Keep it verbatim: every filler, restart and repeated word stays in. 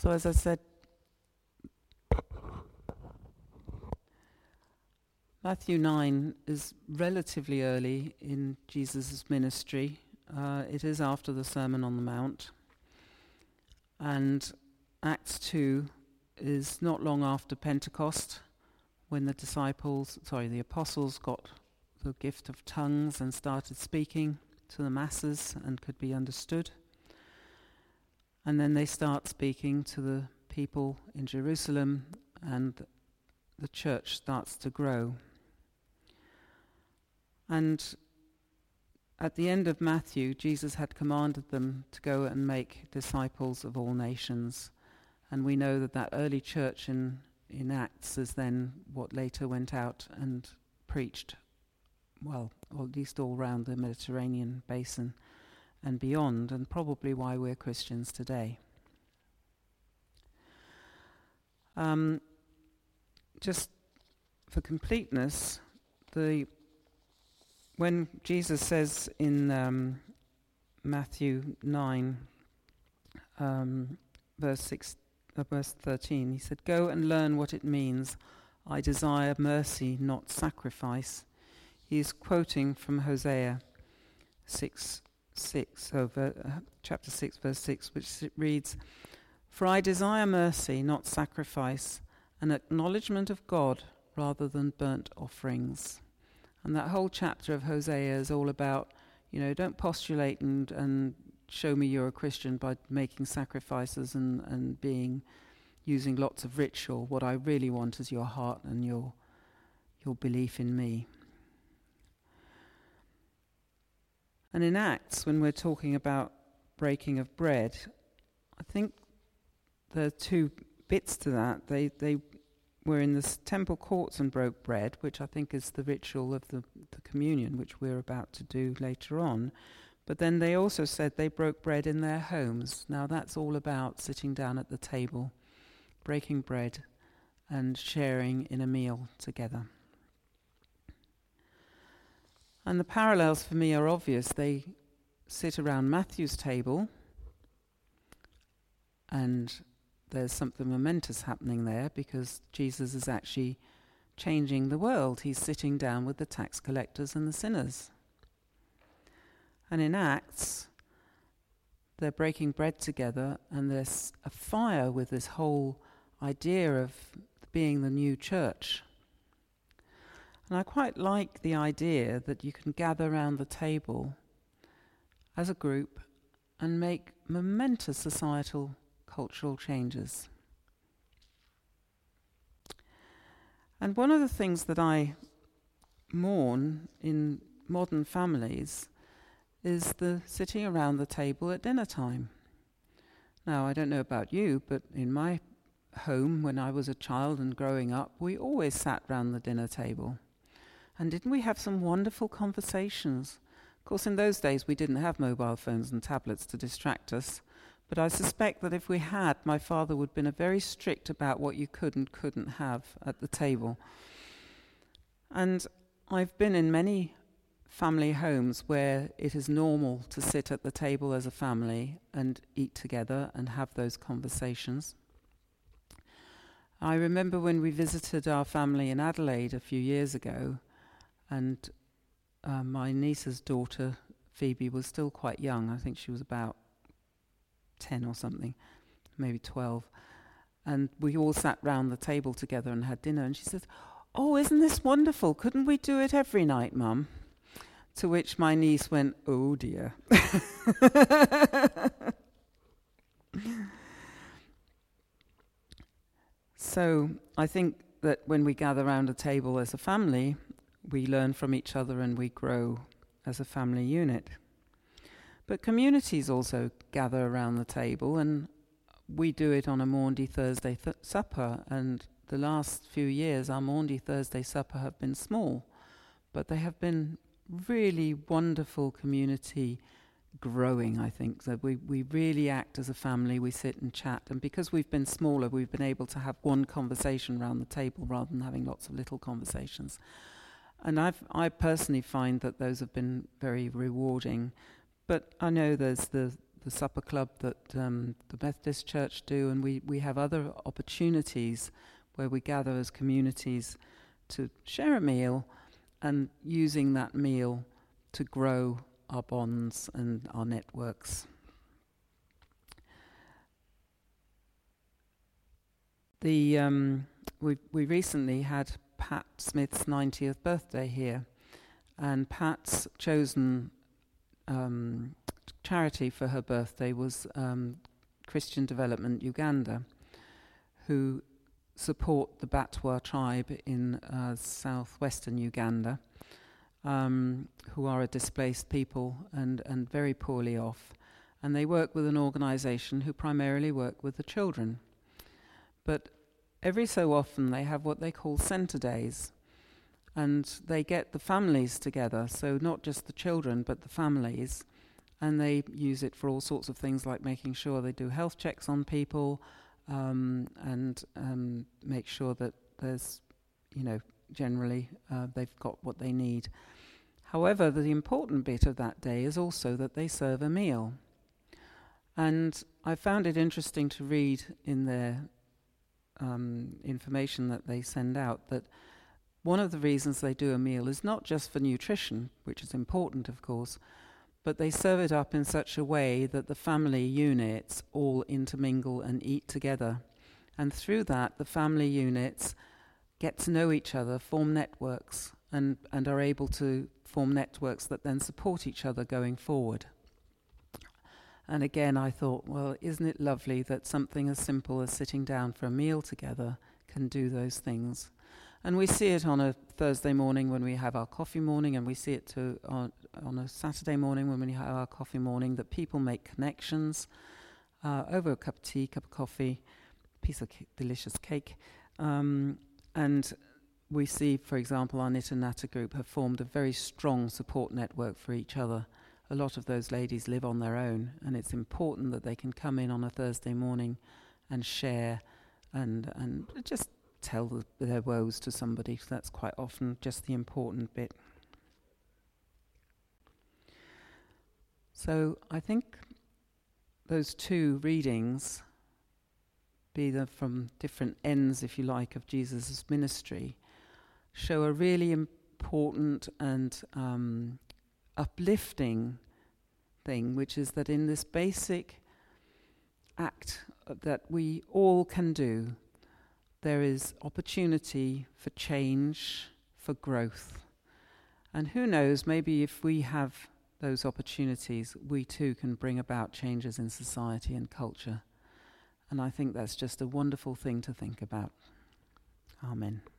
So as I said, Matthew nine is relatively early in Jesus' ministry. Uh, it is after the Sermon on the Mount. And Acts two is not long after Pentecost, when the disciples, sorry, the apostles got the gift of tongues and started speaking to the masses and could be understood. And then they start speaking to the people in Jerusalem, and the church starts to grow. And at the end of Matthew, Jesus had commanded them to go and make disciples of all nations. And we know that that early church in, in Acts is then what later went out and preached, well, or at least all around the Mediterranean basin and beyond, and probably why we're Christians today. Um, just for completeness, the when Jesus says in um, Matthew nine, um, verse six, uh, verse thirteen, he said, "Go and learn what it means. I desire mercy, not sacrifice." He is quoting from Hosea six six, so ver, uh, chapter six, verse six, which reads, "For I desire mercy, not sacrifice, an acknowledgement of God rather than burnt offerings." And that whole chapter of Hosea is all about, you know, don't postulate and, and show me you're a Christian by making sacrifices and, and being using lots of ritual. What I really want is your heart and your your belief in me. And in Acts, when we're talking about breaking of bread, I think there are two bits to that. They they were in the s- temple courts and broke bread, which I think is the ritual of the, the communion, which we're about to do later on. But then they also said they broke bread in their homes. Now that's all about sitting down at the table, breaking bread and sharing in a meal together. And the parallels for me are obvious. They sit around Matthew's table, and there's something momentous happening there because Jesus is actually changing the world. He's sitting down with the tax collectors and the sinners. And in Acts, they're breaking bread together, and there's a fire with this whole idea of being the new church. And I quite like the idea that you can gather around the table as a group and make momentous societal, cultural changes. And one of the things that I mourn in modern families is the sitting around the table at dinner time. Now, I don't know about you, but in my home, when I was a child and growing up, we always sat round the dinner table. And didn't we have some wonderful conversations? Of course, in those days, we didn't have mobile phones and tablets to distract us. But I suspect that if we had, my father would have been very strict about what you could and couldn't have at the table. And I've been in many family homes where it is normal to sit at the table as a family and eat together and have those conversations. I remember when we visited our family in Adelaide a few years ago, and uh, my niece's daughter, Phoebe, was still quite young. I think she was about ten or something, maybe twelve. And we all sat round the table together and had dinner. And she said, "Oh, isn't this wonderful? Couldn't we do it every night, Mum?" To which my niece went, "Oh dear." So I think that when we gather around a table as a family, we learn from each other and we grow as a family unit. But communities also gather around the table, and we do it on a Maundy Thursday th- supper. And the last few years, our Maundy Thursday supper have been small, but they have been really wonderful community growing, I think. So we, we really act as a family, we sit and chat. And because we've been smaller, we've been able to have one conversation around the table rather than having lots of little conversations. And I've, I personally find that those have been very rewarding. But I know there's the the supper club that um, the Methodist Church do, and we, we have other opportunities where we gather as communities to share a meal, and using that meal to grow our bonds and our networks. The um, we we recently had Pat Smith's ninetieth birthday here, and Pat's chosen um, charity for her birthday was um, Christian Development Uganda, who support the Batwa tribe in uh, southwestern Uganda, um, who are a displaced people and, and very poorly off. And they work with an organisation who primarily work with the children. But every so often they have what they call centre days, and they get the families together, so not just the children but the families, and they use it for all sorts of things like making sure they do health checks on people, um, and um, make sure that there's, you know, generally uh, they've got what they need. However, the important bit of that day is also that they serve a meal. And I found it interesting to read in their um, information that they send out that one of the reasons they do a meal is not just for nutrition, which is important, of course, but they serve it up in such a way that the family units all intermingle and eat together. And through that, the family units get to know each other, form networks, and, and are able to form networks that then support each other going forward. And again, I thought, well, isn't it lovely that something as simple as sitting down for a meal together can do those things? And we see it on a Thursday morning when we have our coffee morning, and we see it too on, on a Saturday morning when we have our coffee morning, that people make connections uh, over a cup of tea, cup of coffee, piece of c- delicious cake. Um, and we see, for example, our Knit and Natter group have formed a very strong support network for each other. A lot of those ladies live on their own, and it's important that they can come in on a Thursday morning and share and and just tell the, their woes to somebody. So that's quite often just the important bit. So I think those two readings, be them from different ends, if you like, of Jesus' ministry, show a really important and um, uplifting thing, which is that in this basic act that we all can do, there is opportunity for change, for growth. And who knows, maybe if we have those opportunities, we too can bring about changes in society and culture. And I think that's just a wonderful thing to think about. Amen.